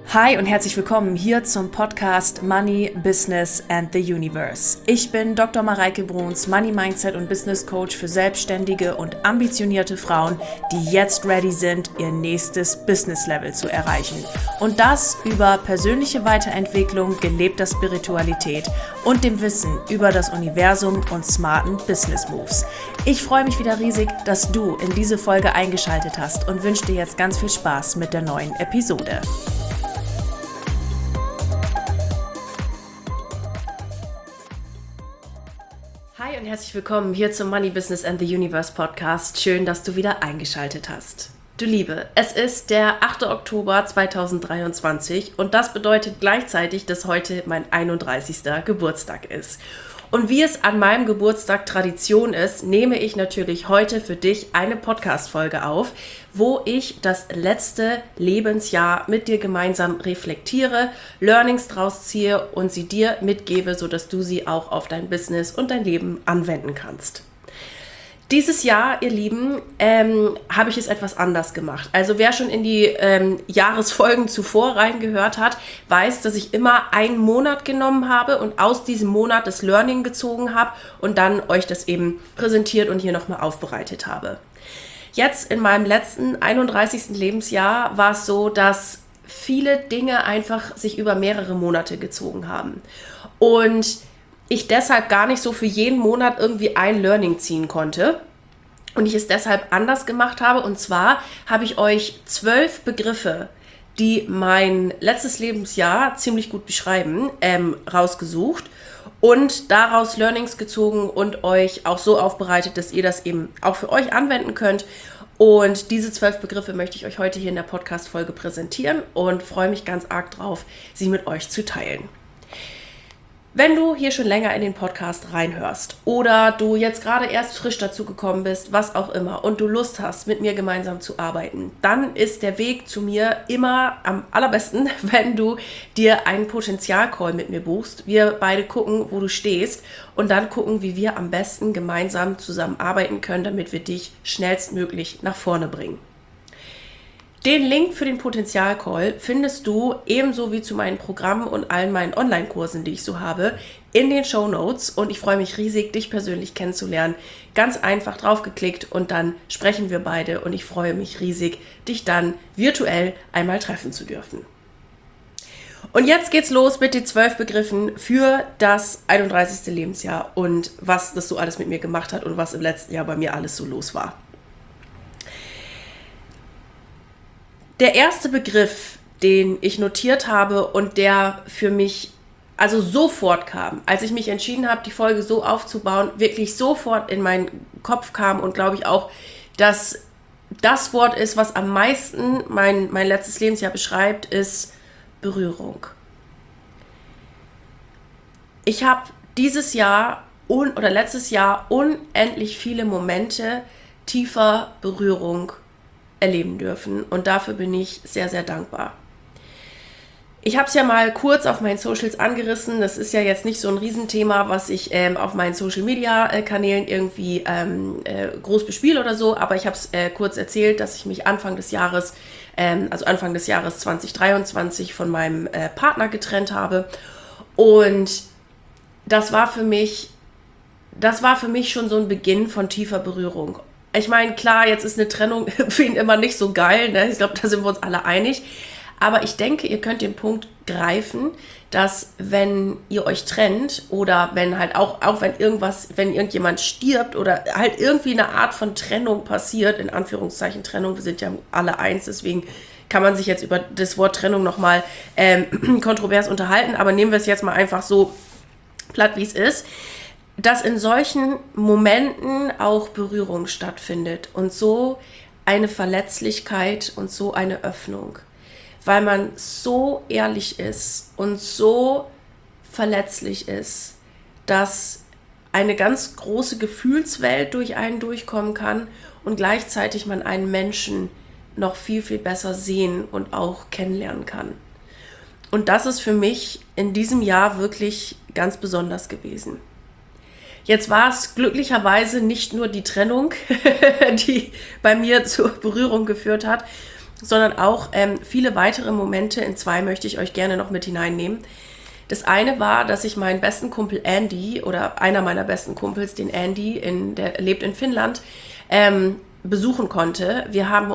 Hi und herzlich willkommen hier zum Podcast Money, Business and the Universe. Ich bin Dr. Mareike Bruns, Money Mindset und Business Coach für selbstständige und ambitionierte Frauen, die jetzt ready sind, ihr nächstes Business Level zu erreichen. Und das über persönliche Weiterentwicklung, gelebter Spiritualität und dem Wissen über das Universum und smarten Business Moves. Ich freue mich wieder riesig, dass du in diese Folge eingeschaltet hast und wünsche dir jetzt ganz viel Spaß mit der neuen Episode. Hi und herzlich willkommen hier zum Money, Business and the Universe Podcast. Schön, dass du wieder eingeschaltet hast. Du Liebe, es ist der 8. Oktober 2023 und das bedeutet gleichzeitig, dass heute mein 31. Geburtstag ist. Und wie es an meinem Geburtstag Tradition ist, nehme ich natürlich heute für dich eine Podcast-Folge auf, wo ich das letzte Lebensjahr mit dir gemeinsam reflektiere, Learnings draus ziehe und sie dir mitgebe, sodass du sie auch auf dein Business und dein Leben anwenden kannst. Dieses Jahr, ihr Lieben, habe ich es etwas anders gemacht. Also wer schon in die Jahresfolgen zuvor reingehört hat, weiß, dass ich immer einen Monat genommen habe und aus diesem Monat das Learning gezogen habe und dann euch das eben präsentiert und hier nochmal aufbereitet habe. Jetzt in meinem letzten 31. Lebensjahr war es so, dass viele Dinge einfach sich über mehrere Monate gezogen haben. Und ich deshalb gar nicht so für jeden Monat irgendwie ein Learning ziehen konnte und ich es deshalb anders gemacht habe. Und zwar habe ich euch 12 Begriffe, die mein letztes Lebensjahr ziemlich gut beschreiben, rausgesucht und daraus Learnings gezogen und euch auch so aufbereitet, dass ihr das eben auch für euch anwenden könnt. Und diese 12 Begriffe möchte ich euch heute hier in der Podcast-Folge präsentieren und freue mich ganz arg drauf, sie mit euch zu teilen. Wenn du hier schon länger in den Podcast reinhörst oder du jetzt gerade erst frisch dazu gekommen bist, was auch immer, und du Lust hast, mit mir gemeinsam zu arbeiten, dann ist der Weg zu mir immer am allerbesten, wenn du dir einen Potenzial-Call mit mir buchst. Wir beide gucken, wo du stehst und dann gucken, wie wir am besten gemeinsam zusammenarbeiten können, damit wir dich schnellstmöglich nach vorne bringen. Den Link für den Potenzial-Call findest du ebenso wie zu meinen Programmen und allen meinen Online-Kursen, die ich so habe, in den Shownotes und ich freue mich riesig, dich persönlich kennenzulernen. Ganz einfach draufgeklickt und dann sprechen wir beide und ich freue mich riesig, dich dann virtuell einmal treffen zu dürfen. Und jetzt geht's los mit den 12 Begriffen für das 31. Lebensjahr und was das so alles mit mir gemacht hat und was im letzten Jahr bei mir alles so los war. Der erste Begriff, den ich notiert habe und der für mich also sofort kam, als ich mich entschieden habe, die Folge so aufzubauen, wirklich sofort in meinen Kopf kam und glaube ich auch, dass das Wort ist, was am meisten mein letztes Lebensjahr beschreibt, ist Berührung. Ich habe dieses Jahr oder letztes Jahr unendlich viele Momente tiefer Berührung erleben dürfen und dafür bin ich sehr, sehr dankbar. Ich habe es ja mal kurz auf meinen Socials angerissen, das ist ja jetzt nicht so ein Riesenthema, was ich auf meinen Social-Media-Kanälen irgendwie groß bespiele oder so, aber ich habe es kurz erzählt, dass ich mich Anfang des Jahres 2023 von meinem Partner getrennt habe und das war für mich schon so ein Beginn von tiefer Berührung. Ich meine, klar, jetzt ist eine Trennung für ihn immer nicht so geil, ne? Ich glaube, da sind wir uns alle einig. Aber ich denke, ihr könnt den Punkt greifen, dass wenn ihr euch trennt oder wenn halt auch wenn irgendjemand stirbt oder halt irgendwie eine Art von Trennung passiert, in Anführungszeichen Trennung, wir sind ja alle eins, deswegen kann man sich jetzt über das Wort Trennung nochmal kontrovers unterhalten, aber nehmen wir es jetzt mal einfach so platt, wie es ist, dass in solchen Momenten auch Berührung stattfindet und so eine Verletzlichkeit und so eine Öffnung, weil man so ehrlich ist und so verletzlich ist, dass eine ganz große Gefühlswelt durch einen durchkommen kann und gleichzeitig man einen Menschen noch viel, viel besser sehen und auch kennenlernen kann. Und das ist für mich in diesem Jahr wirklich ganz besonders gewesen. Jetzt war es glücklicherweise nicht nur die Trennung, die bei mir zur Berührung geführt hat, sondern auch viele weitere Momente. In 2 möchte ich euch gerne noch mit hineinnehmen. Das eine war, dass ich meinen besten Kumpel Andy oder einer meiner besten Kumpels, den Andy, der lebt in Finnland, besuchen konnte. Wir kennen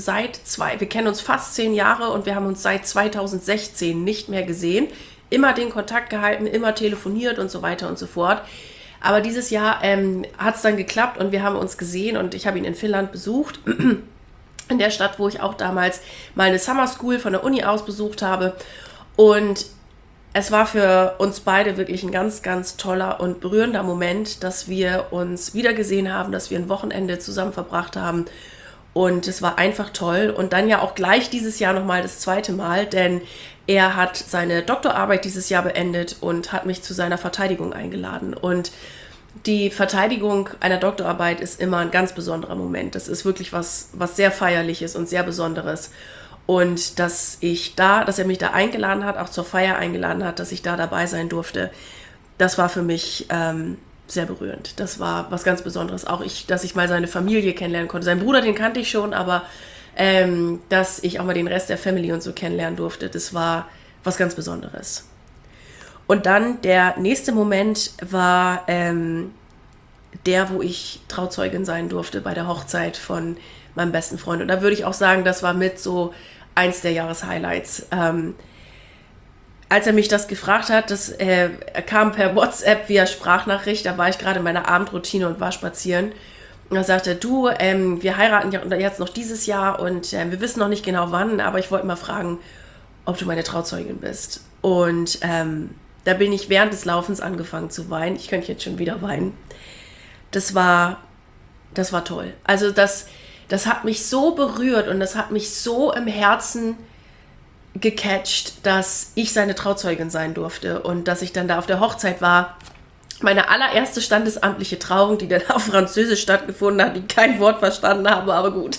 uns fast 10 Jahre und wir haben uns seit 2016 nicht mehr gesehen. Immer den Kontakt gehalten, immer telefoniert und so weiter und so fort. Aber dieses Jahr hat es dann geklappt und wir haben uns gesehen und ich habe ihn in Finnland besucht. In der Stadt, wo ich auch damals mal eine Summer School von der Uni aus besucht habe. Und es war für uns beide wirklich ein ganz, ganz toller und berührender Moment, dass wir uns wiedergesehen haben, dass wir ein Wochenende zusammen verbracht haben. Und es war einfach toll. Und dann ja auch gleich dieses Jahr nochmal das 2. Mal, denn er hat seine Doktorarbeit dieses Jahr beendet und hat mich zu seiner Verteidigung eingeladen. Und die Verteidigung einer Doktorarbeit ist immer ein ganz besonderer Moment. Das ist wirklich was sehr Feierliches und sehr Besonderes. Und dass er mich da eingeladen hat, auch zur Feier eingeladen hat, dass ich da dabei sein durfte, das war für mich sehr berührend. Das war was ganz Besonderes. Auch dass ich mal seine Familie kennenlernen konnte. Seinen Bruder, den kannte ich schon, aber dass ich auch mal den Rest der Family und so kennenlernen durfte, das war was ganz Besonderes. Und dann der nächste Moment war der, wo ich Trauzeugin sein durfte bei der Hochzeit von meinem besten Freund. Und da würde ich auch sagen, das war mit so eins der Jahreshighlights. Als er mich das gefragt hat, das kam per WhatsApp via Sprachnachricht, da war ich gerade in meiner Abendroutine und war spazieren. Und da sagte er, du, wir heiraten ja jetzt noch dieses Jahr und wir wissen noch nicht genau wann, aber ich wollte mal fragen, ob du meine Trauzeugin bist. Und da bin ich während des Laufens angefangen zu weinen. Ich könnte jetzt schon wieder weinen. Das war toll. Also das hat mich so berührt und das hat mich so im Herzen gecatcht, dass ich seine Trauzeugin sein durfte und dass ich dann da auf der Hochzeit war. Meine allererste standesamtliche Trauung, die dann auf Französisch stattgefunden hat, die kein Wort verstanden habe, aber gut.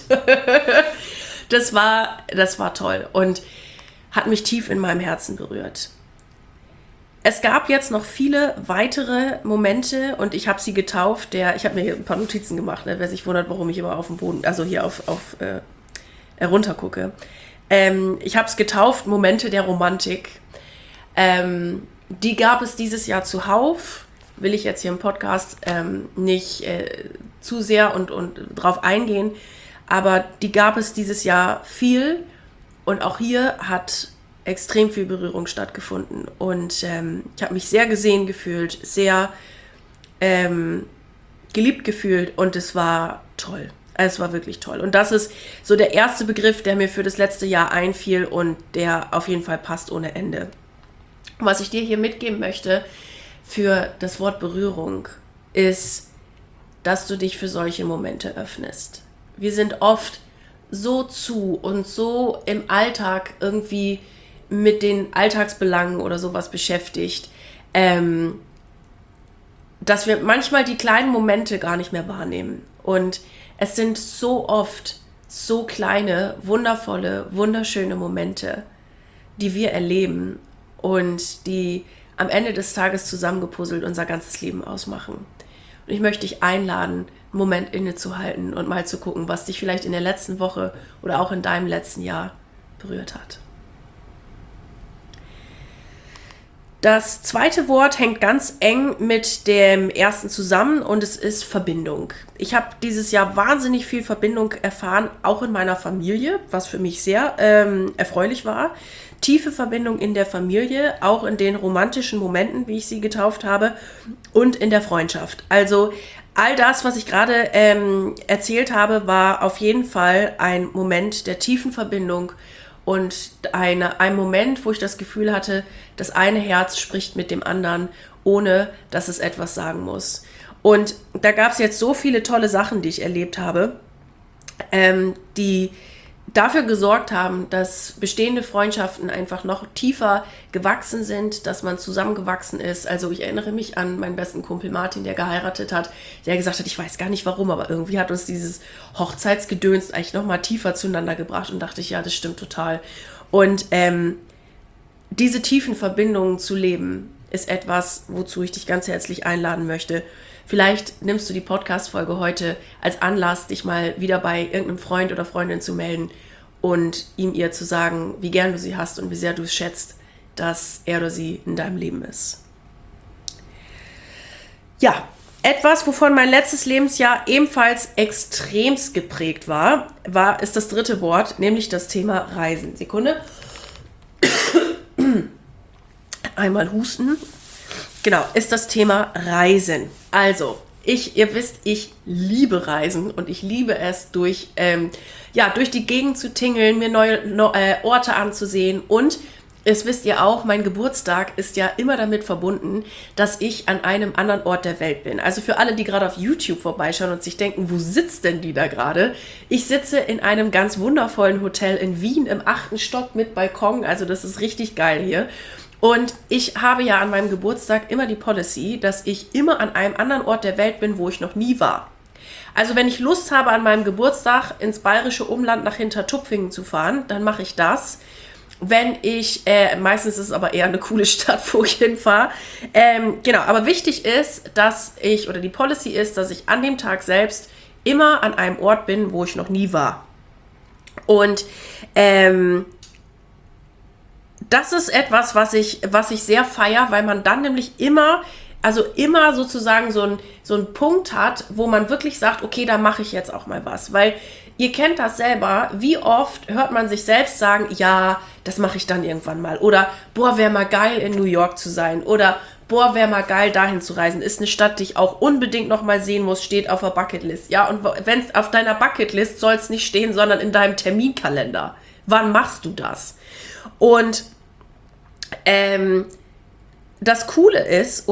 Das war toll und hat mich tief in meinem Herzen berührt. Es gab jetzt noch viele weitere Momente und ich habe sie getauft. Ich habe mir ein paar Notizen gemacht, wer sich wundert, warum ich immer auf dem Boden, also hier runter gucke. Ich habe es getauft, Momente der Romantik. Die gab es dieses Jahr zuhauf. Will ich jetzt hier im Podcast nicht zu sehr und drauf eingehen. Aber die gab es dieses Jahr viel und auch hier hat extrem viel Berührung stattgefunden und ich habe mich sehr gesehen gefühlt, sehr geliebt gefühlt und es war toll. Es war wirklich toll. Und das ist so der erste Begriff, der mir für das letzte Jahr einfiel und der auf jeden Fall passt ohne Ende. Und was ich dir hier mitgeben möchte für das Wort Berührung ist, dass du dich für solche Momente öffnest. Wir sind oft so zu und so im Alltag irgendwie mit den Alltagsbelangen oder sowas beschäftigt, dass wir manchmal die kleinen Momente gar nicht mehr wahrnehmen. Und es sind so oft so kleine, wundervolle, wunderschöne Momente, die wir erleben und die am Ende des Tages zusammengepuzzelt unser ganzes Leben ausmachen. Und ich möchte dich einladen, einen Moment innezuhalten und mal zu gucken, was dich vielleicht in der letzten Woche oder auch in deinem letzten Jahr berührt hat. Das zweite Wort hängt ganz eng mit dem ersten zusammen und es ist Verbindung. Ich habe dieses Jahr wahnsinnig viel Verbindung erfahren, auch in meiner Familie, was für mich sehr erfreulich war. Tiefe Verbindung in der Familie, auch in den romantischen Momenten, wie ich sie getauft habe, und in der Freundschaft. Also all das, was ich gerade erzählt habe, war auf jeden Fall ein Moment der tiefen Verbindung und ein Moment, wo ich das Gefühl hatte, das eine Herz spricht mit dem anderen, ohne dass es etwas sagen muss. Und da gab es jetzt so viele tolle Sachen, die ich erlebt habe, die dafür gesorgt haben, dass bestehende Freundschaften einfach noch tiefer gewachsen sind, dass man zusammengewachsen ist. Also ich erinnere mich an meinen besten Kumpel Martin, der geheiratet hat, der gesagt hat, ich weiß gar nicht warum, aber irgendwie hat uns dieses Hochzeitsgedöns eigentlich noch mal tiefer zueinander gebracht und dachte ich, ja, das stimmt total. Und diese tiefen Verbindungen zu leben, ist etwas, wozu ich dich ganz herzlich einladen möchte. Vielleicht nimmst du die Podcast-Folge heute als Anlass, dich mal wieder bei irgendeinem Freund oder Freundin zu melden und ihm ihr zu sagen, wie gern du sie hast und wie sehr du es schätzt, dass er oder sie in deinem Leben ist. Ja, etwas, wovon mein letztes Lebensjahr ebenfalls extremst geprägt ist das dritte Wort, nämlich das Thema Reisen. Sekunde. Einmal husten. Genau, ist das Thema Reisen. Also, ihr wisst, ich liebe Reisen und ich liebe es, durch die Gegend zu tingeln, mir neue Orte anzusehen, und es wisst ihr auch, mein Geburtstag ist ja immer damit verbunden, dass ich an einem anderen Ort der Welt bin. Also für alle, die gerade auf YouTube vorbeischauen und sich denken, wo sitzt denn die da gerade? Ich sitze in einem ganz wundervollen Hotel in Wien im 8. Stock mit Balkon. Also das ist richtig geil hier. Und ich habe ja an meinem Geburtstag immer die Policy, dass ich immer an einem anderen Ort der Welt bin, wo ich noch nie war. Also wenn ich Lust habe, an meinem Geburtstag ins bayerische Umland nach Hintertupfingen zu fahren, dann mache ich das. Wenn ich, meistens ist es aber eher eine coole Stadt, wo ich hinfahre. Genau, aber wichtig ist, die Policy ist, dass ich an dem Tag selbst immer an einem Ort bin, wo ich noch nie war. Und das ist etwas, was ich sehr feiere, weil man dann nämlich immer sozusagen so einen Punkt hat, wo man wirklich sagt, okay, da mache ich jetzt auch mal was. Weil ihr kennt das selber, wie oft hört man sich selbst sagen, ja, das mache ich dann irgendwann mal. Oder, boah, wäre mal geil, in New York zu sein. Oder, boah, wäre mal geil, dahin zu reisen. Ist eine Stadt, die ich auch unbedingt noch mal sehen muss, steht auf der Bucketlist. Ja, und wenn es auf deiner Bucketlist soll es nicht stehen, sondern in deinem Terminkalender. Wann machst du das? Und das Coole ist,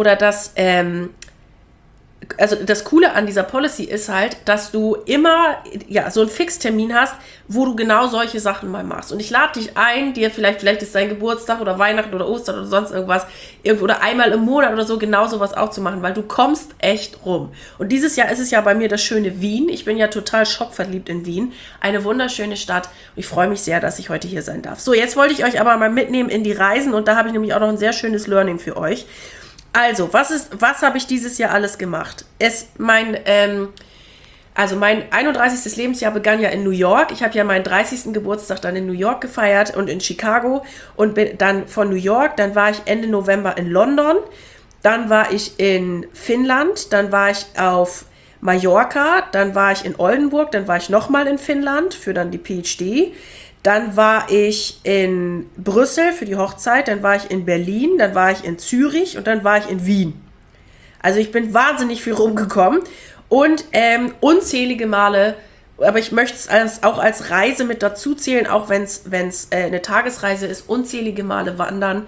das Coole an dieser Policy ist halt, dass du immer so einen Fixtermin hast, wo du genau solche Sachen mal machst. Und ich lade dich ein, dir vielleicht ist dein Geburtstag oder Weihnachten oder Ostern oder sonst irgendwas, oder einmal im Monat oder so genau sowas auch zu machen, weil du kommst echt rum. Und dieses Jahr ist es ja bei mir das schöne Wien. Ich bin ja total schockverliebt in Wien. Eine wunderschöne Stadt. Und ich freue mich sehr, dass ich heute hier sein darf. So, jetzt wollte ich euch aber mal mitnehmen in die Reisen, und da habe ich nämlich auch noch ein sehr schönes Learning für euch. Also, was habe ich dieses Jahr alles gemacht? Mein 31. Lebensjahr begann ja in New York. Ich habe ja meinen 30. Geburtstag dann in New York gefeiert und in Chicago, und bin dann von New York, dann war ich Ende November in London, dann war ich in Finnland, dann war ich auf Mallorca, dann war ich in Oldenburg, dann war ich nochmal in Finnland für dann die PhD. Dann war ich in Brüssel für die Hochzeit, dann war ich in Berlin, dann war ich in Zürich und dann war ich in Wien. Also ich bin wahnsinnig viel rumgekommen und unzählige Male, aber ich möchte es auch als Reise mit dazu zählen, auch wenn es eine Tagesreise ist, unzählige Male wandern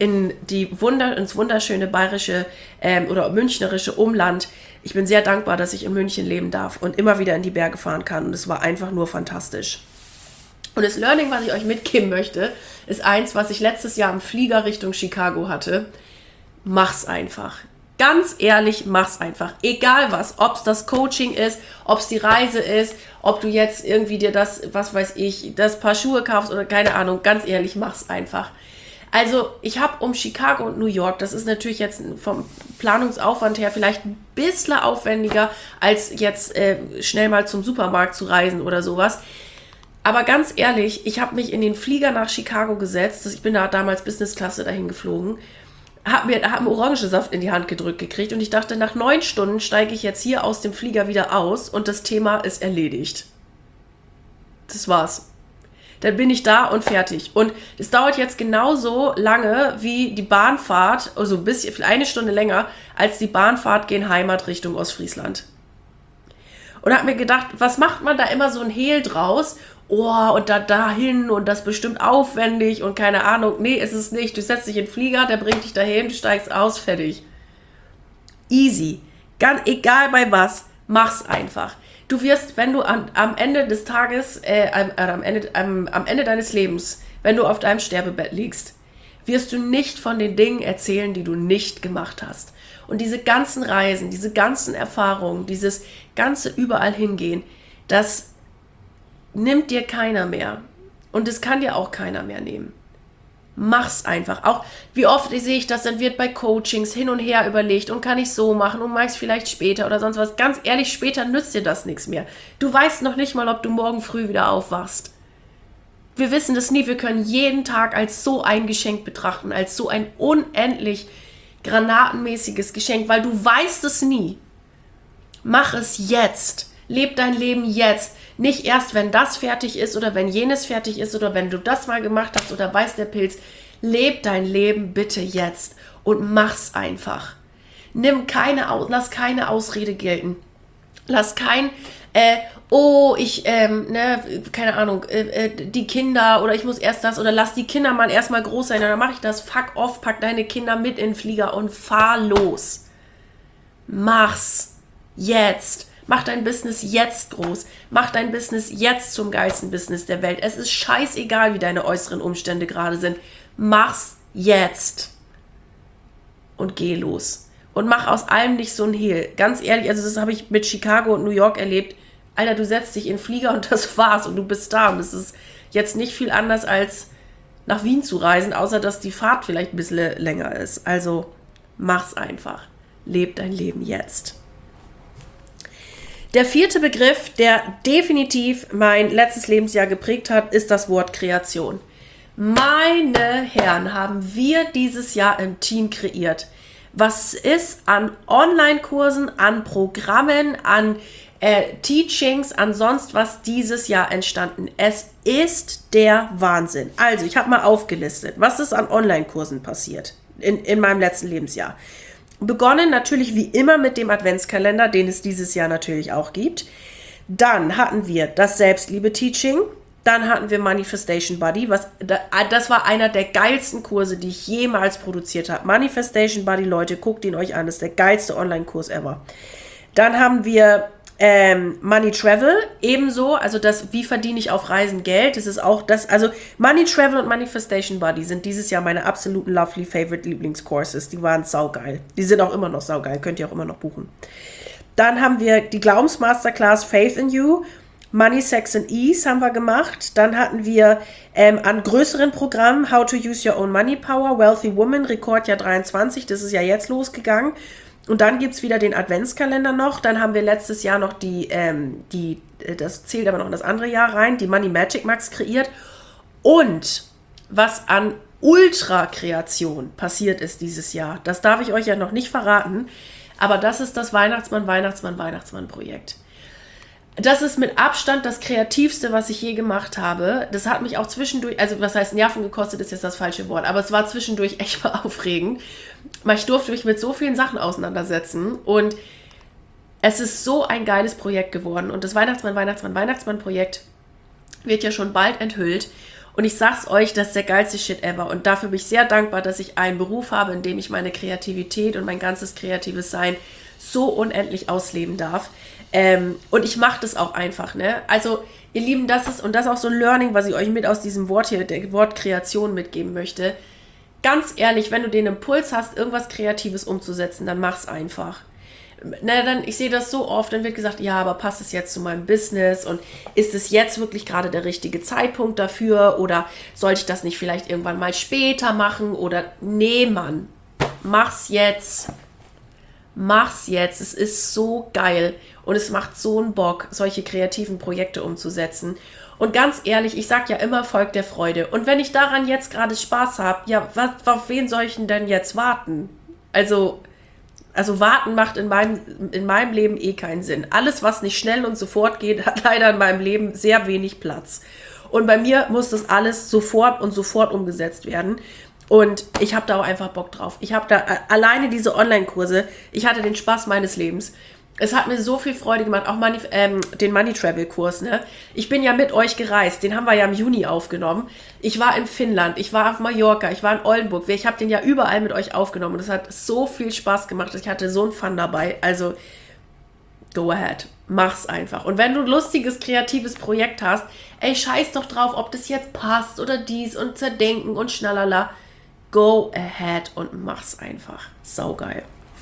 ins wunderschöne bayerische oder münchnerische Umland. Ich bin sehr dankbar, dass ich in München leben darf und immer wieder in die Berge fahren kann, und es war einfach nur fantastisch. Und das Learning, was ich euch mitgeben möchte, ist eins, was ich letztes Jahr im Flieger Richtung Chicago hatte. Mach's einfach. Ganz ehrlich, mach's einfach. Egal was, ob es das Coaching ist, ob es die Reise ist, ob du jetzt irgendwie dir das Paar Schuhe kaufst oder keine Ahnung. Ganz ehrlich, mach's einfach. Also ich habe um Chicago und New York, das ist natürlich jetzt vom Planungsaufwand her vielleicht ein bisschen aufwendiger, als jetzt schnell mal zum Supermarkt zu reisen oder sowas. Aber ganz ehrlich, ich habe mich in den Flieger nach Chicago gesetzt. Ich bin da damals Business-Klasse dahin geflogen. Habe einen Orangensaft in die Hand gedrückt gekriegt. Und ich dachte, nach 9 Stunden steige ich jetzt hier aus dem Flieger wieder aus. Und das Thema ist erledigt. Das war's. Dann bin ich da und fertig. Und es dauert jetzt genauso lange wie die Bahnfahrt, also ein bisschen, 1 Stunde länger, als die Bahnfahrt gen Heimat Richtung Ostfriesland. Und habe mir gedacht, was macht man da immer so ein Hehl draus? Oh, und dahin und das bestimmt aufwendig und keine Ahnung. Nee, ist es nicht. Du setzt dich in den Flieger, der bringt dich dahin, du steigst aus, fertig. Easy. Ganz egal bei was, mach's einfach. Du wirst, wenn du am Ende des Tages, am Ende deines Lebens, wenn du auf deinem Sterbebett liegst, wirst du nicht von den Dingen erzählen, die du nicht gemacht hast. Und diese ganzen Reisen, diese ganzen Erfahrungen, dieses ganze überall hingehen, das nimmt dir keiner mehr. Und es kann dir auch keiner mehr nehmen. Mach's einfach. Auch wie oft sehe ich das, dann wird bei Coachings hin und her überlegt und kann ich so machen und mach's vielleicht später oder sonst was. Ganz ehrlich, später nützt dir das nichts mehr. Du weißt noch nicht mal, ob du morgen früh wieder aufwachst. Wir wissen das nie, wir können jeden Tag als so ein Geschenk betrachten, als so ein unendlich granatenmäßiges Geschenk, weil du weißt es nie. Mach es jetzt. Leb dein Leben jetzt. Nicht erst, wenn das fertig ist oder wenn jenes fertig ist oder wenn du das mal gemacht hast oder weiß der Pilz. Leb dein Leben bitte jetzt und mach's einfach. Lass keine Ausrede gelten. Lass kein, keine Ahnung, die Kinder oder ich muss erst das oder lass die Kinder mal erstmal groß sein, dann mache ich das. Fuck off, pack deine Kinder mit in den Flieger und fahr los. Mach's jetzt. Mach dein Business jetzt groß. Mach dein Business jetzt zum geilsten Business der Welt. Es ist scheißegal, wie deine äußeren Umstände gerade sind. Mach's jetzt. Und geh los. Und mach aus allem nicht so ein Hehl. Ganz ehrlich, also das habe ich mit Chicago und New York erlebt. Alter, du setzt dich in den Flieger und das war's und du bist da. Und es ist jetzt nicht viel anders als nach Wien zu reisen, außer dass die Fahrt vielleicht ein bisschen länger ist. Also mach's einfach. Leb dein Leben jetzt. Der 4. Begriff, der definitiv mein letztes Lebensjahr geprägt hat, ist das Wort Kreation. Meine Herren, haben wir dieses Jahr im Team kreiert. Was ist an Online-Kursen, an Programmen, an Teachings, an sonst was dieses Jahr entstanden? Es ist der Wahnsinn. Also, ich habe mal aufgelistet, was ist an Online-Kursen passiert in meinem letzten Lebensjahr. Begonnen natürlich wie immer mit dem Adventskalender, den es dieses Jahr natürlich auch gibt. Dann hatten wir das Selbstliebe-Teaching. Dann hatten wir Manifestation Buddy. Das war einer der geilsten Kurse, die ich jemals produziert habe. Manifestation Buddy, Leute, guckt ihn euch an. Das ist der geilste Online-Kurs ever. Dann haben wir Money Travel ebenso, also das, wie verdiene ich auf Reisen Geld, das ist auch das, also Money Travel und Manifestation Buddy sind dieses Jahr meine absoluten lovely favorite Lieblingscourses, die waren saugeil, die sind auch immer noch saugeil, könnt ihr auch immer noch buchen. Dann haben wir die Glaubensmasterclass Faith in You, Money, Sex and Ease haben wir gemacht, dann hatten wir an größeren Programmen How to Use Your Own Money Power, Wealthy Woman, Rekordjahr 23, das ist ja jetzt losgegangen. Und dann gibt es wieder den Adventskalender noch. Dann haben wir letztes Jahr noch das zählt aber noch in das andere Jahr rein, die Money Magic Max kreiert. Und was an Ultra-Kreation passiert ist dieses Jahr, das darf ich euch ja noch nicht verraten, aber das ist das Weihnachtsmann-Projekt. Das ist mit Abstand das Kreativste, was ich je gemacht habe. Das hat mich auch zwischendurch, also was heißt Nerven gekostet, ist jetzt das falsche Wort, aber es war zwischendurch echt mal aufregend, weil ich durfte mich mit so vielen Sachen auseinandersetzen und es ist so ein geiles Projekt geworden und das Weihnachtsmann-Projekt wird ja schon bald enthüllt und ich sag's euch, das ist der geilste Shit ever und dafür bin ich sehr dankbar, dass ich einen Beruf habe, in dem ich meine Kreativität und mein ganzes kreatives Sein so unendlich ausleben darf. Und ich mache das auch einfach, ne? Also, ihr Lieben, das ist auch so ein Learning, was ich euch mit aus diesem Wort hier, der Wort Kreation mitgeben möchte. Ganz ehrlich, wenn du den Impuls hast, irgendwas Kreatives umzusetzen, dann mach's einfach. Ich sehe das so oft, dann wird gesagt, ja, aber passt es jetzt zu meinem Business und ist es jetzt wirklich gerade der richtige Zeitpunkt dafür oder sollte ich das nicht vielleicht irgendwann mal später machen oder nee, Mann, mach's jetzt. Mach's jetzt, es ist so geil und es macht so einen Bock, solche kreativen Projekte umzusetzen. Und ganz ehrlich, ich sag ja immer, folgt der Freude. Und wenn ich daran jetzt gerade Spaß habe, ja, auf wen soll ich denn jetzt warten? Also warten macht in meinem Leben eh keinen Sinn. Alles, was nicht schnell und sofort geht, hat leider in meinem Leben sehr wenig Platz. Und bei mir muss das alles sofort umgesetzt werden. Und ich habe da auch einfach Bock drauf. Ich habe da alleine diese Online-Kurse, ich hatte den Spaß meines Lebens. Es hat mir so viel Freude gemacht, auch den Money Travel Kurs, ne? Ich bin ja mit euch gereist, den haben wir ja im Juni aufgenommen. Ich war in Finnland, ich war auf Mallorca, ich war in Oldenburg. Ich habe den ja überall mit euch aufgenommen und es hat so viel Spaß gemacht. Ich hatte so einen Fun dabei. Also, go ahead. Mach's einfach. Und wenn du ein lustiges, kreatives Projekt hast, ey, scheiß doch drauf, ob das jetzt passt oder dies und zerdenken und schnalala. Go ahead und mach's einfach. Saugeil.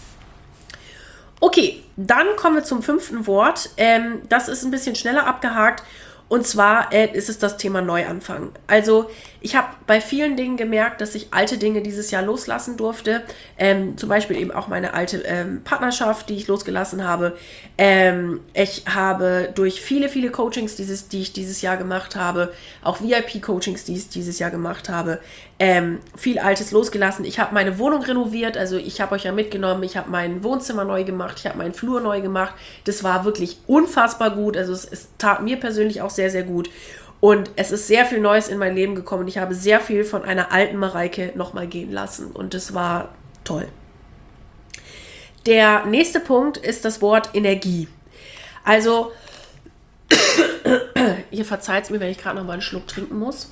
Okay, dann kommen wir zum 5. Wort. Das ist ein bisschen schneller abgehakt. Und zwar ist es das Thema Neuanfang. Also ich habe bei vielen Dingen gemerkt, dass ich alte Dinge dieses Jahr loslassen durfte. Zum Beispiel eben auch meine alte Partnerschaft, die ich losgelassen habe. Ich habe durch viele, viele Coachings, die ich dieses Jahr gemacht habe, auch VIP-Coachings, die ich dieses Jahr gemacht habe, viel Altes losgelassen. Ich habe meine Wohnung renoviert, also ich habe euch ja mitgenommen, ich habe mein Wohnzimmer neu gemacht, ich habe meinen Flur neu gemacht. Das war wirklich unfassbar gut, also es tat mir persönlich auch sehr, sehr gut. Und es ist sehr viel Neues in mein Leben gekommen und ich habe sehr viel von einer alten Mareike nochmal gehen lassen und das war toll. Der nächste Punkt ist das Wort Energie. Also, ihr verzeiht es mir, wenn ich gerade nochmal einen Schluck trinken muss.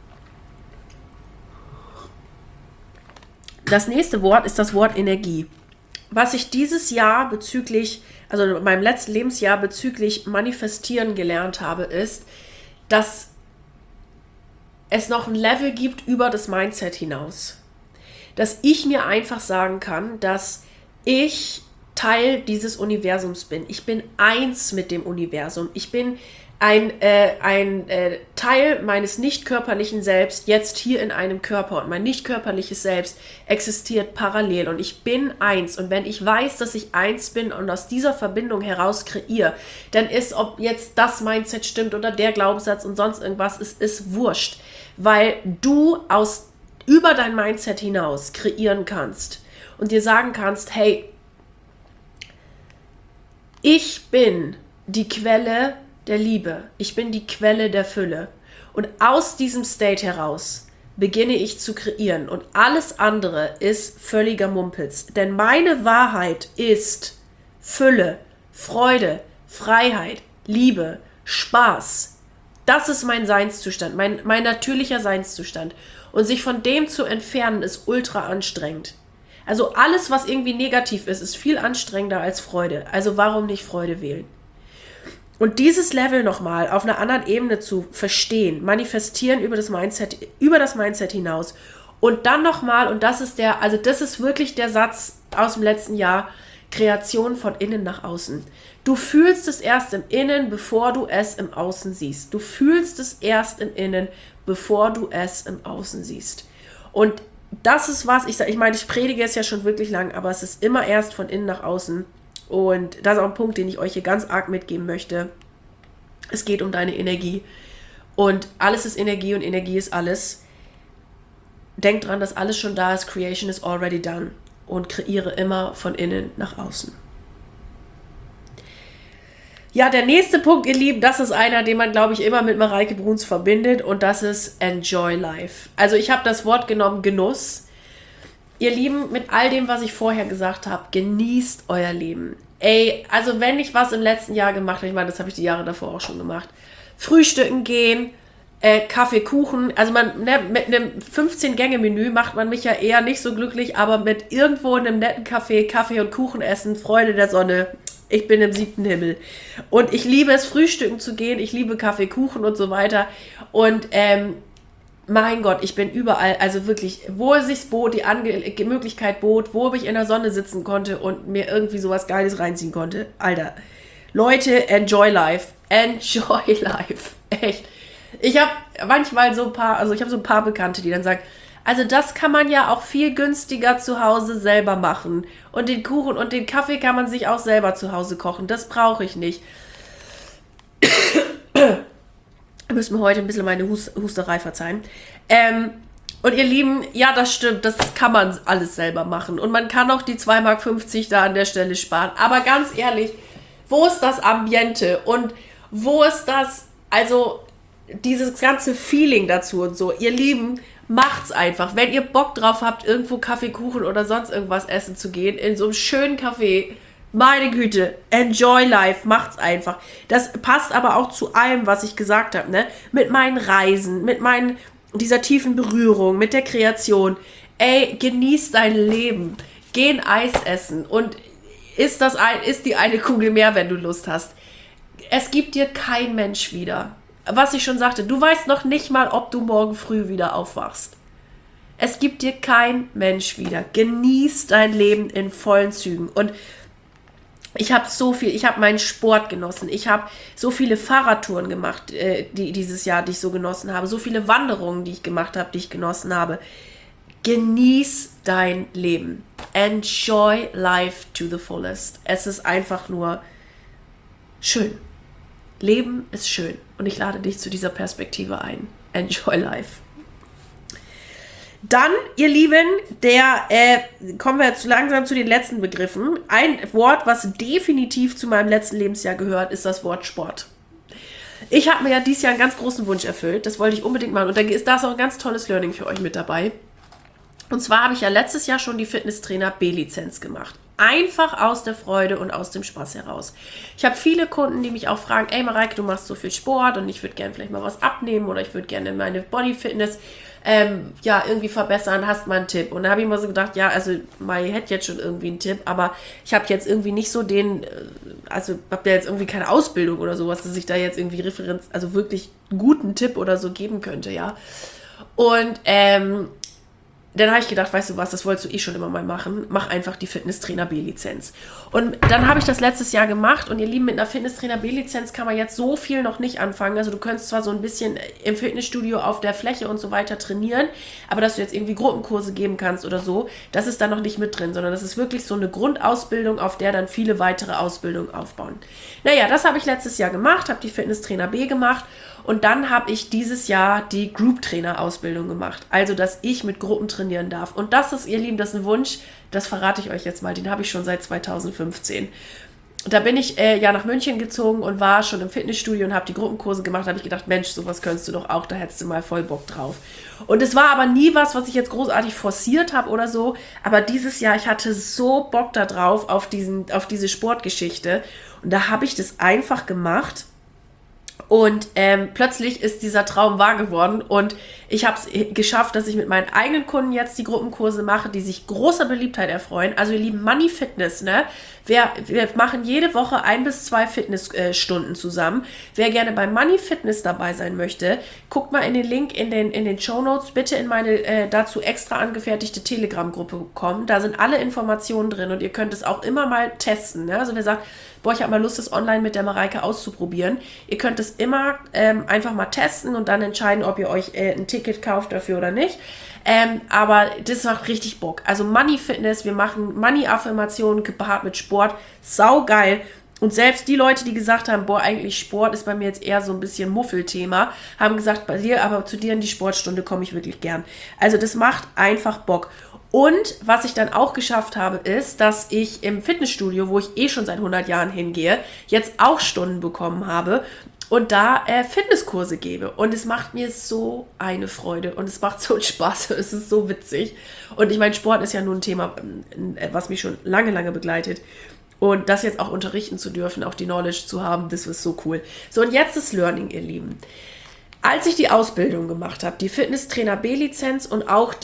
Das nächste Wort ist das Wort Energie. Was ich dieses Jahr also in meinem letzten Lebensjahr bezüglich Manifestieren gelernt habe, ist, dass es noch ein Level gibt über das Mindset hinaus. Dass ich mir einfach sagen kann, dass ich Teil dieses Universums bin. Ich bin eins mit dem Universum. Ich bin ein Teil meines nicht körperlichen Selbst jetzt hier in einem Körper und mein nicht körperliches Selbst existiert parallel und ich bin eins und wenn ich weiß, dass ich eins bin und aus dieser Verbindung heraus kreiere, dann ist, ob jetzt das Mindset stimmt oder der Glaubenssatz und sonst irgendwas, es ist wurscht, weil du über dein Mindset hinaus kreieren kannst und dir sagen kannst, hey, ich bin die Quelle der Liebe. Ich bin die Quelle der Fülle. Und aus diesem State heraus beginne ich zu kreieren. Und alles andere ist völliger Mumpitz. Denn meine Wahrheit ist Fülle, Freude, Freiheit, Liebe, Spaß. Das ist mein Seinszustand, mein natürlicher Seinszustand. Und sich von dem zu entfernen, ist ultra anstrengend. Also alles, was irgendwie negativ ist, ist viel anstrengender als Freude. Also warum nicht Freude wählen? Und dieses Level nochmal auf einer anderen Ebene zu verstehen, manifestieren über das Mindset hinaus und dann nochmal, und das ist wirklich der Satz aus dem letzten Jahr, Kreation von innen nach außen. Du fühlst es erst im Innen, bevor du es im Außen siehst. Du fühlst es erst im Innen, bevor du es im Außen siehst. Und das ist was, ich meine, ich predige es ja schon wirklich lang, aber es ist immer erst von innen nach außen. Und das ist auch ein Punkt, den ich euch hier ganz arg mitgeben möchte. Es geht um deine Energie. Und alles ist Energie und Energie ist alles. Denk dran, dass alles schon da ist. Creation is already done. Und kreiere immer von innen nach außen. Ja, der nächste Punkt, ihr Lieben, das ist einer, den man, glaube ich, immer mit Mareike Bruns verbindet. Und das ist Enjoy Life. Also ich habe das Wort genommen, Genuss. Ihr Lieben, mit all dem, was ich vorher gesagt habe, genießt euer Leben. Ey, also wenn ich was im letzten Jahr gemacht habe, ich meine, das habe ich die Jahre davor auch schon gemacht, Frühstücken gehen, Kaffee, Kuchen, also mit einem 15-Gänge-Menü macht man mich ja eher nicht so glücklich, aber mit irgendwo einem netten Kaffee und Kuchen essen, Freude der Sonne, ich bin im 7. Himmel. Und ich liebe es, frühstücken zu gehen, ich liebe Kaffee, Kuchen und so weiter und mein Gott, ich bin überall, also wirklich, wo es sich bot, die Möglichkeit bot, wo ich in der Sonne sitzen konnte und mir irgendwie sowas Geiles reinziehen konnte. Alter, Leute, enjoy life. Enjoy life. Echt. Ich habe manchmal so ein paar Bekannte, die dann sagen, also das kann man ja auch viel günstiger zu Hause selber machen. Und den Kuchen und den Kaffee kann man sich auch selber zu Hause kochen. Das brauche ich nicht. Müssen mir heute ein bisschen meine Husterei verzeihen. Und ihr Lieben, ja, das stimmt, das kann man alles selber machen. Und man kann auch die 2,50 Mark da an der Stelle sparen. Aber ganz ehrlich, wo ist das Ambiente? Und wo ist das, also dieses ganze Feeling dazu und so? Ihr Lieben, macht's einfach. Wenn ihr Bock drauf habt, irgendwo Kaffee, Kuchen oder sonst irgendwas essen zu gehen, in so einem schönen Café, meine Güte, enjoy life, macht's einfach. Das passt aber auch zu allem, was ich gesagt habe, ne? Mit meinen Reisen, mit dieser tiefen Berührung, mit der Kreation. Ey, genieß dein Leben. Geh ein Eis essen und isst die eine Kugel mehr, wenn du Lust hast. Es gibt dir kein Mensch wieder. Was ich schon sagte, du weißt noch nicht mal, ob du morgen früh wieder aufwachst. Es gibt dir kein Mensch wieder. Genieß dein Leben in vollen Zügen. Und Ich habe meinen Sport genossen. Ich habe so viele Fahrradtouren gemacht, dieses Jahr, die ich so genossen habe. So viele Wanderungen, die ich gemacht habe, die ich genossen habe. Genieß dein Leben. Enjoy life to the fullest. Es ist einfach nur schön. Leben ist schön. Und ich lade dich zu dieser Perspektive ein. Enjoy life. Dann, ihr Lieben, kommen wir jetzt langsam zu den letzten Begriffen. Ein Wort, was definitiv zu meinem letzten Lebensjahr gehört, ist das Wort Sport. Ich habe mir ja dieses Jahr einen ganz großen Wunsch erfüllt. Das wollte ich unbedingt machen. Und da ist auch ein ganz tolles Learning für euch mit dabei. Und zwar habe ich ja letztes Jahr schon die Fitnesstrainer B-Lizenz gemacht. Einfach aus der Freude und aus dem Spaß heraus. Ich habe viele Kunden, die mich auch fragen, ey Mareike, du machst so viel Sport und ich würde gerne vielleicht mal was abnehmen oder ich würde gerne meine Bodyfitness irgendwie verbessern, hast mal einen Tipp? Und da habe ich mir so gedacht, ja, also Mai hätte jetzt schon irgendwie einen Tipp, aber ich habe jetzt irgendwie nicht so habe ja jetzt irgendwie keine Ausbildung oder sowas, dass ich da jetzt irgendwie also wirklich einen guten Tipp oder so geben könnte, ja. Und dann habe ich gedacht, weißt du was, das wolltest du schon immer mal machen. Mach einfach die Fitnesstrainer B-Lizenz. Und dann habe ich das letztes Jahr gemacht und ihr Lieben, mit einer Fitnesstrainer B-Lizenz kann man jetzt so viel noch nicht anfangen. Also du könntest zwar so ein bisschen im Fitnessstudio auf der Fläche und so weiter trainieren, aber dass du jetzt irgendwie Gruppenkurse geben kannst oder so, das ist da noch nicht mit drin, sondern das ist wirklich so eine Grundausbildung, auf der dann viele weitere Ausbildungen aufbauen. Naja, das habe ich letztes Jahr gemacht, habe die Fitnesstrainer B gemacht. Und dann habe ich dieses Jahr die Group-Trainer-Ausbildung gemacht. Also, dass ich mit Gruppen trainieren darf. Und das ist, ihr Lieben, das ist ein Wunsch, das verrate ich euch jetzt mal. Den habe ich schon seit 2015. Da bin ich nach München gezogen und war schon im Fitnessstudio und habe die Gruppenkurse gemacht. Da habe ich gedacht, Mensch, sowas könntest du doch auch, da hättest du mal voll Bock drauf. Und es war aber nie was ich jetzt großartig forciert habe oder so. Aber dieses Jahr, ich hatte so Bock da drauf, auf diese Sportgeschichte. Und da habe ich das einfach gemacht. Und plötzlich ist dieser Traum wahr geworden und ich habe es geschafft, dass ich mit meinen eigenen Kunden jetzt die Gruppenkurse mache, die sich großer Beliebtheit erfreuen. Also ihr lieben Money Fitness, ne? Wir machen jede Woche 1 bis 2 Fitnessstunden zusammen. Wer gerne bei Money Fitness dabei sein möchte, guckt mal in den Link in den Shownotes, bitte in meine dazu extra angefertigte Telegram-Gruppe kommen. Da sind alle Informationen drin und ihr könnt es auch immer mal testen. Ne? Also wer sagt, boah, ich habe mal Lust, das online mit der Mareike auszuprobieren. Ihr könnt es immer einfach mal testen und dann entscheiden, ob ihr euch ein Ticket kauft dafür oder nicht. Aber das macht richtig Bock. Also Money Fitness, wir machen Money-Affirmationen gepaart mit Sport. Saugeil. Und selbst die Leute, die gesagt haben, boah, eigentlich Sport ist bei mir jetzt eher so ein bisschen Muffelthema, haben gesagt, zu dir in die Sportstunde komme ich wirklich gern. Also das macht einfach Bock. Und was ich dann auch geschafft habe, ist, dass ich im Fitnessstudio, wo ich schon seit 100 Jahren hingehe, jetzt auch Stunden bekommen habe und da Fitnesskurse gebe. Und es macht mir so eine Freude und es macht so Spaß. Es ist so witzig. Und ich meine, Sport ist ja nun ein Thema, was mich schon lange, lange begleitet. Und das jetzt auch unterrichten zu dürfen, auch die Knowledge zu haben, das ist so cool. So, und jetzt das Learning, ihr Lieben. Als ich die Ausbildung gemacht habe, die Fitnesstrainer B-Lizenz und auch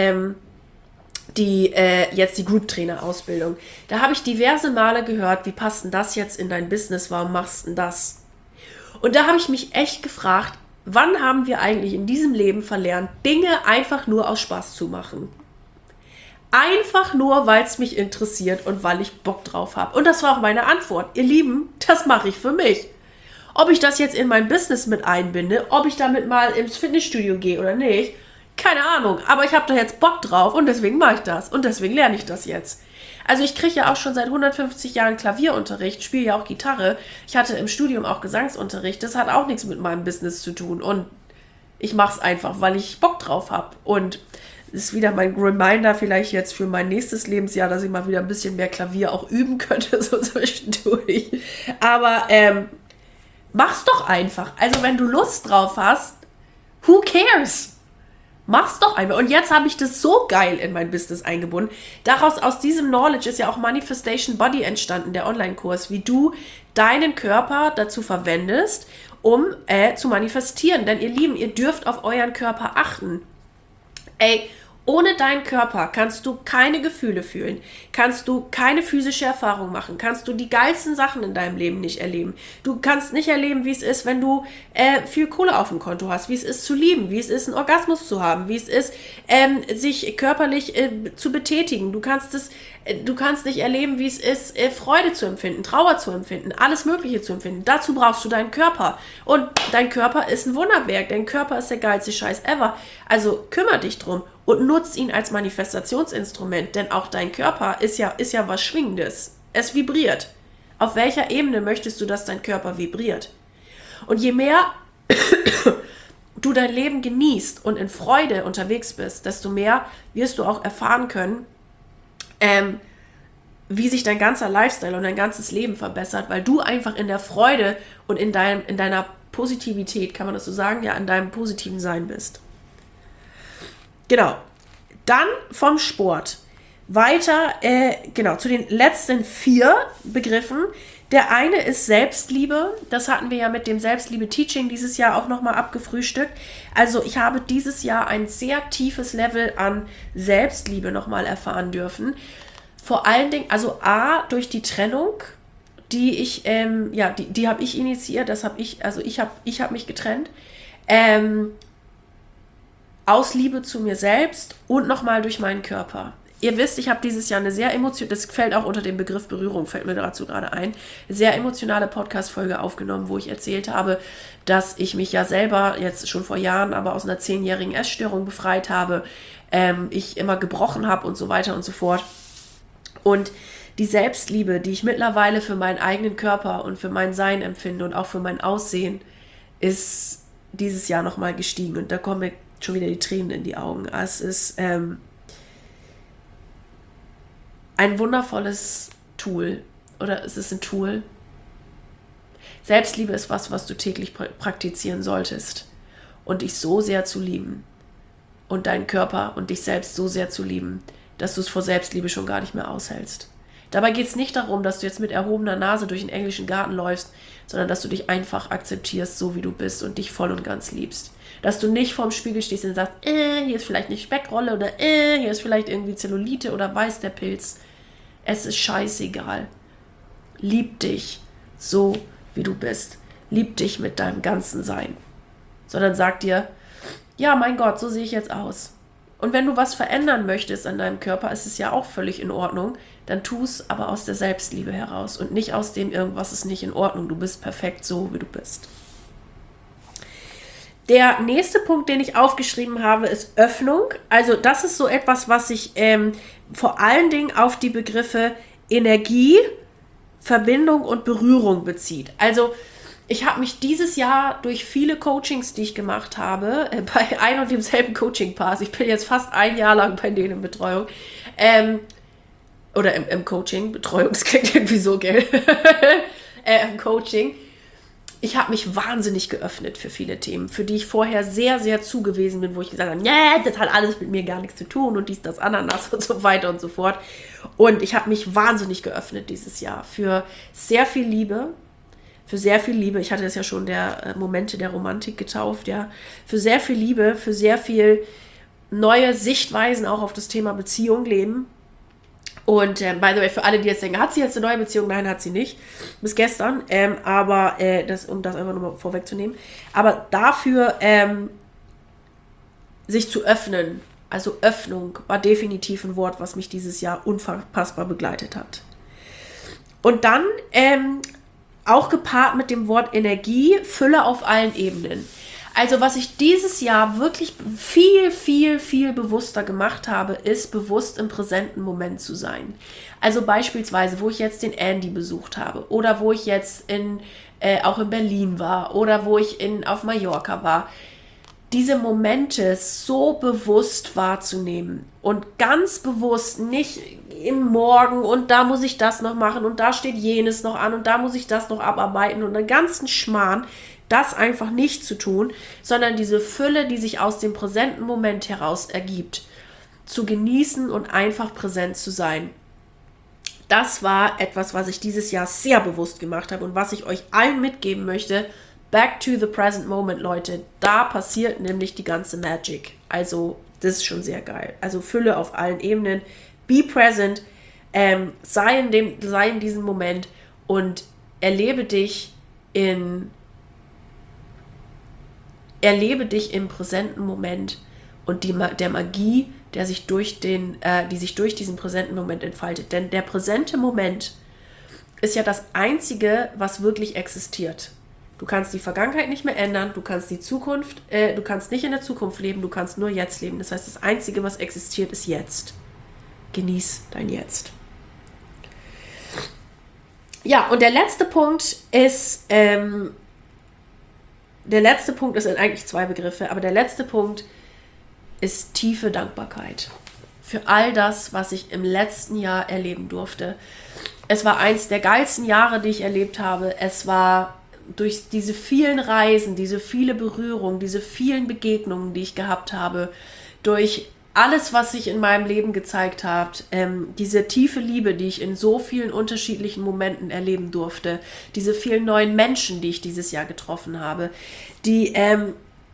jetzt die Group-Trainer-Ausbildung. Da habe ich diverse Male gehört, wie passt denn das jetzt in dein Business, warum machst du denn das? Und da habe ich mich echt gefragt, wann haben wir eigentlich in diesem Leben verlernt, Dinge einfach nur aus Spaß zu machen? Einfach nur, weil es mich interessiert und weil ich Bock drauf habe. Und das war auch meine Antwort. Ihr Lieben, das mache ich für mich. Ob ich das jetzt in mein Business mit einbinde, ob ich damit mal ins Fitnessstudio gehe oder nicht, keine Ahnung, aber ich habe da jetzt Bock drauf und deswegen mache ich das und deswegen lerne ich das jetzt. Also ich kriege ja auch schon seit 150 Jahren Klavierunterricht, spiele ja auch Gitarre. Ich hatte im Studium auch Gesangsunterricht. Das hat auch nichts mit meinem Business zu tun und ich mache es einfach, weil ich Bock drauf habe. Und das ist wieder mein Reminder vielleicht jetzt für mein nächstes Lebensjahr, dass ich mal wieder ein bisschen mehr Klavier auch üben könnte, so zwischendurch. Aber mach's doch einfach. Also wenn du Lust drauf hast, who cares? Mach's doch einmal. Und jetzt habe ich das so geil in mein Business eingebunden. Aus diesem Knowledge ist ja auch Manifestation Body entstanden, der Online-Kurs, wie du deinen Körper dazu verwendest, um zu manifestieren. Denn ihr Lieben, ihr dürft auf euren Körper achten. Ey, Ohne deinen Körper kannst du keine Gefühle fühlen, kannst du keine physische Erfahrung machen, kannst du die geilsten Sachen in deinem Leben nicht erleben. Du kannst nicht erleben, wie es ist, wenn du viel Kohle auf dem Konto hast, wie es ist zu lieben, wie es ist, einen Orgasmus zu haben, wie es ist, sich körperlich zu betätigen. Du kannst nicht erleben, wie es ist, Freude zu empfinden, Trauer zu empfinden, alles Mögliche zu empfinden. Dazu brauchst du deinen Körper. Und dein Körper ist ein Wunderwerk. Dein Körper ist der geilste Scheiß ever. Also kümmere dich drum und nutz ihn als Manifestationsinstrument. Denn auch dein Körper ist ja was Schwingendes. Es vibriert. Auf welcher Ebene möchtest du, dass dein Körper vibriert? Und je mehr du dein Leben genießt und in Freude unterwegs bist, desto mehr wirst du auch erfahren können, wie sich dein ganzer Lifestyle und dein ganzes Leben verbessert, weil du einfach in der Freude und in deiner Positivität, kann man das so sagen, ja, in deinem positiven Sein bist. Genau. Dann vom Sport weiter, zu den letzten 4 Begriffen. Der eine ist Selbstliebe. Das hatten wir ja mit dem Selbstliebe-Teaching dieses Jahr auch nochmal abgefrühstückt. Also ich habe dieses Jahr ein sehr tiefes Level an Selbstliebe nochmal erfahren dürfen. Vor allen Dingen, also durch die Trennung, die habe ich initiiert, ich habe mich getrennt, aus Liebe zu mir selbst und nochmal durch meinen Körper. Ihr wisst, ich habe dieses Jahr eine sehr das fällt auch unter den Begriff Berührung, fällt mir dazu gerade ein, sehr emotionale Podcast-Folge aufgenommen, wo ich erzählt habe, dass ich mich ja selber jetzt schon vor Jahren, aber aus einer 10-jährigen Essstörung befreit habe, ich immer gebrochen habe und so weiter und so fort. Und die Selbstliebe, die ich mittlerweile für meinen eigenen Körper und für mein Sein empfinde und auch für mein Aussehen, ist dieses Jahr nochmal gestiegen. Und da kommen mir schon wieder die Tränen in die Augen. Es ist ein wundervolles Tool. Oder es ist ein Tool. Selbstliebe ist was du täglich praktizieren solltest. Und dich so sehr zu lieben. Und deinen Körper und dich selbst so sehr zu lieben, dass du es vor Selbstliebe schon gar nicht mehr aushältst. Dabei geht es nicht darum, dass du jetzt mit erhobener Nase durch den englischen Garten läufst, sondern dass du dich einfach akzeptierst, so wie du bist und dich voll und ganz liebst. Dass du nicht vorm Spiegel stehst und sagst, hier ist vielleicht eine Speckrolle oder hier ist vielleicht irgendwie Zellulite oder weiß der Pilz. Es ist scheißegal. Lieb dich so, wie du bist. Lieb dich mit deinem ganzen Sein. Sondern sag dir, ja, mein Gott, so sehe ich jetzt aus. Und wenn du was verändern möchtest an deinem Körper, ist es ja auch völlig in Ordnung, dann tu es aber aus der Selbstliebe heraus und nicht aus dem, irgendwas ist nicht in Ordnung, du bist perfekt so, wie du bist. Der nächste Punkt, den ich aufgeschrieben habe, ist Öffnung. Also das ist so etwas, was sich vor allen Dingen auf die Begriffe Energie, Verbindung und Berührung bezieht. Also ich habe mich dieses Jahr durch viele Coachings, die ich gemacht habe, bei ein und demselben Coaching-Pass, ich bin jetzt fast ein Jahr lang bei denen in Betreuung, oder im Coaching, Betreuung, das klingt irgendwie so, gell? Im Coaching. Ich habe mich wahnsinnig geöffnet für viele Themen, für die ich vorher sehr, sehr zugewiesen bin, wo ich gesagt habe, ja, das hat alles mit mir gar nichts zu tun und dies, das, Ananas und so weiter und so fort. Und ich habe mich wahnsinnig geöffnet dieses Jahr für sehr viel Liebe, ich hatte das ja schon der Momente der Romantik getauft, ja, für sehr viel Liebe, für sehr viel neue Sichtweisen auch auf das Thema Beziehung leben. Und by the way, für alle, die jetzt denken, hat sie jetzt eine neue Beziehung? Nein, hat sie nicht. Bis gestern. Um das einfach nur mal vorwegzunehmen. Aber dafür sich zu öffnen, also Öffnung, war definitiv ein Wort, was mich dieses Jahr unfassbar begleitet hat. Und dann auch gepaart mit dem Wort Energie, Fülle auf allen Ebenen. Also was ich dieses Jahr wirklich viel, viel, viel bewusster gemacht habe, ist bewusst im präsenten Moment zu sein. Also beispielsweise, wo ich jetzt den Andy besucht habe oder wo ich jetzt auch in Berlin war oder wo ich auf Mallorca war. Diese Momente so bewusst wahrzunehmen und ganz bewusst nicht im Morgen und da muss ich das noch machen und da steht jenes noch an und da muss ich das noch abarbeiten und den ganzen Schmarrn, das einfach nicht zu tun, sondern diese Fülle, die sich aus dem präsenten Moment heraus ergibt, zu genießen und einfach präsent zu sein. Das war etwas, was ich dieses Jahr sehr bewusst gemacht habe und was ich euch allen mitgeben möchte. Back to the present moment, Leute. Da passiert nämlich die ganze Magic. Also Das ist schon sehr geil. Also Fülle auf allen Ebenen. Be present. Sei in diesem Moment und erlebe dich im präsenten Moment und der Magie, die sich durch diesen präsenten Moment entfaltet. Denn der präsente Moment ist ja das Einzige, was wirklich existiert. Du kannst die Vergangenheit nicht mehr ändern, du kannst nicht in der Zukunft leben, du kannst nur jetzt leben. Das heißt, das Einzige, was existiert, ist jetzt. Genieß dein Jetzt. Ja, und der letzte Punkt sind eigentlich 2 Begriffe, aber der letzte Punkt ist tiefe Dankbarkeit für all das, was ich im letzten Jahr erleben durfte. Es war eins der geilsten Jahre, die ich erlebt habe. Es war durch diese vielen Reisen, diese viele Berührungen, diese vielen Begegnungen, die ich gehabt habe, durch alles, was sich in meinem Leben gezeigt hat, diese tiefe Liebe, die ich in so vielen unterschiedlichen Momenten erleben durfte, diese vielen neuen Menschen, die ich dieses Jahr getroffen habe, diese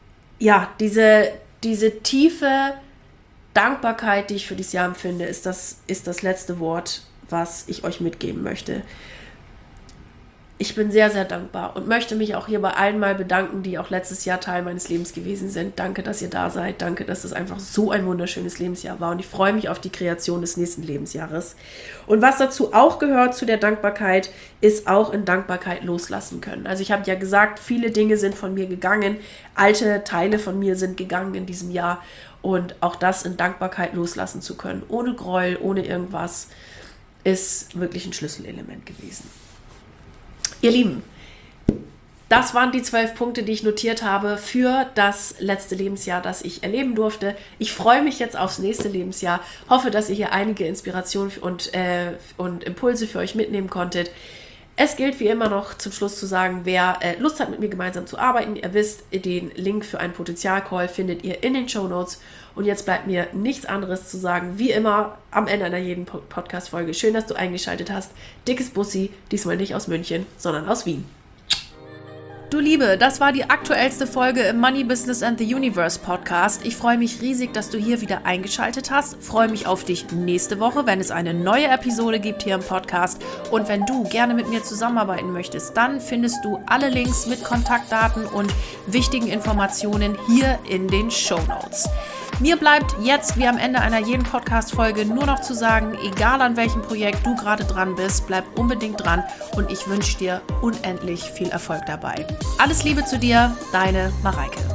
tiefe Dankbarkeit, die ich für dieses Jahr empfinde, ist das letzte Wort, was ich euch mitgeben möchte. Ich bin sehr, sehr dankbar und möchte mich auch hier bei allen mal bedanken, die auch letztes Jahr Teil meines Lebens gewesen sind. Danke, dass ihr da seid. Danke, dass es einfach so ein wunderschönes Lebensjahr war. Und ich freue mich auf die Kreation des nächsten Lebensjahres. Und was dazu auch gehört, zu der Dankbarkeit, ist auch in Dankbarkeit loslassen können. Also ich habe ja gesagt, viele Dinge sind von mir gegangen. Alte Teile von mir sind gegangen in diesem Jahr. Und auch das in Dankbarkeit loslassen zu können, ohne Groll, ohne irgendwas, ist wirklich ein Schlüsselelement gewesen. Ihr Lieben, das waren die 12 Punkte, die ich notiert habe für das letzte Lebensjahr, das ich erleben durfte. Ich freue mich jetzt aufs nächste Lebensjahr. Hoffe, dass ihr hier einige Inspirationen und Impulse für euch mitnehmen konntet. Es gilt wie immer noch zum Schluss zu sagen, wer Lust hat, mit mir gemeinsam zu arbeiten, ihr wisst, den Link für einen Potenzialcall findet ihr in den Shownotes. Und jetzt bleibt mir nichts anderes zu sagen, wie immer am Ende einer jeden Podcast-Folge. Schön, dass du eingeschaltet hast. Dickes Bussi, diesmal nicht aus München, sondern aus Wien. Du Liebe, das war die aktuellste Folge im Money Business and the Universe Podcast. Ich freue mich riesig, dass du hier wieder eingeschaltet hast. Freue mich auf dich nächste Woche, wenn es eine neue Episode gibt hier im Podcast. Und wenn du gerne mit mir zusammenarbeiten möchtest, dann findest du alle Links mit Kontaktdaten und wichtigen Informationen hier in den Shownotes. Mir bleibt jetzt, wie am Ende einer jeden Podcast-Folge, nur noch zu sagen, egal an welchem Projekt du gerade dran bist, bleib unbedingt dran und ich wünsche dir unendlich viel Erfolg dabei. Alles Liebe zu dir, deine Mareike.